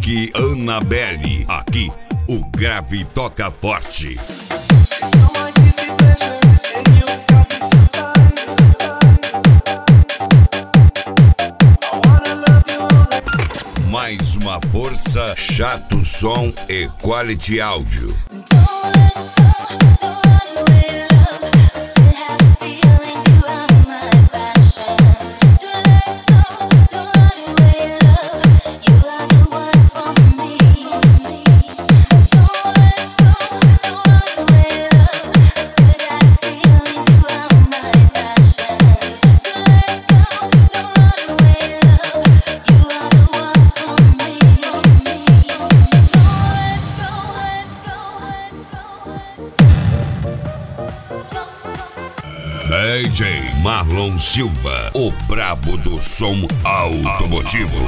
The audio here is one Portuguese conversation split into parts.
Henrique Annabelle. Aqui, o grave toca forte. Mais uma força, Chato Som e Quality Áudio. DJ Marlon Silva, o brabo do som automotivo.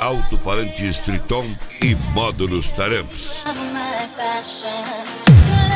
Alto-falante Triton e módulos Taramps.